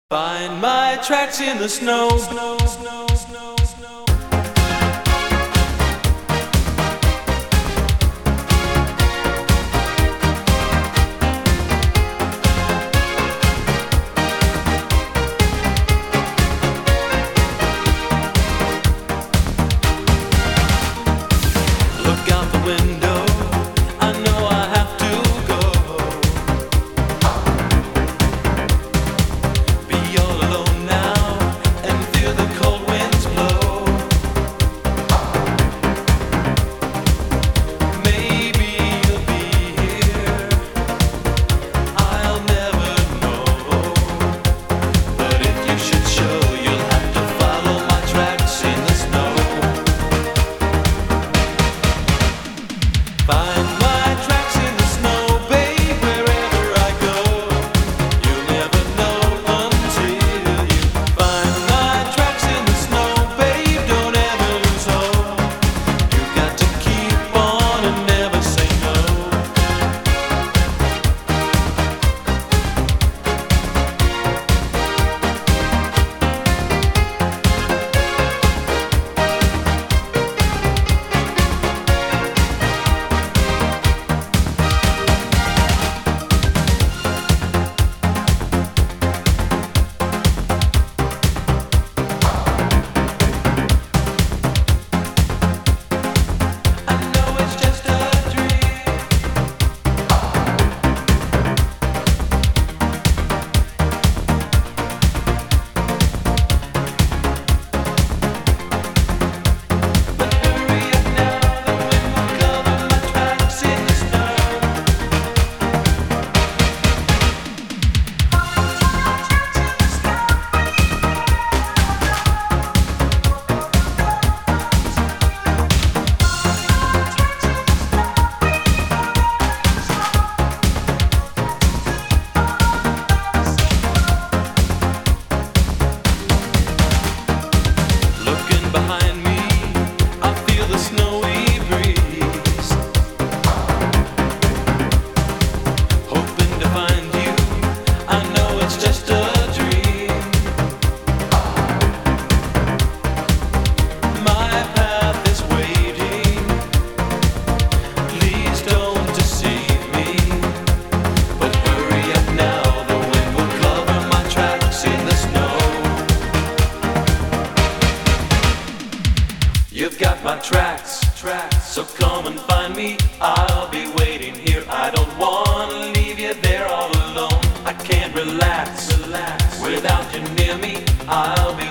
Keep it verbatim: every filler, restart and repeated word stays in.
Find my tracks in the snow. Snow, snow, snow, snow. Look out the window. I know I have to go. Be all alone now and feel the cold winds blow. Maybe you'll be here. I'll never know. But if you should show, you'll have to follow my tracks in the snow. Find my tracks in the snow, babe, wherever I go. You'll never know until you find my tracks in the snow, babe. Don't ever lose hope. You got to keep on and never say no. I know it's just a dream. But hurry up now, the wind will cover my tracks in the snow. Looking behind me, I feel the snowy breeze. Hoping to find you, I know it's just a dream. My path is waiting. Please don't deceive me. But hurry up now, the wind will cover my tracks in the snow. You've got my tracks, tracks, so come and find me. I'll be waiting here. I don't wanna leave you there all alone. I can't relax, relax without you near me. I'll be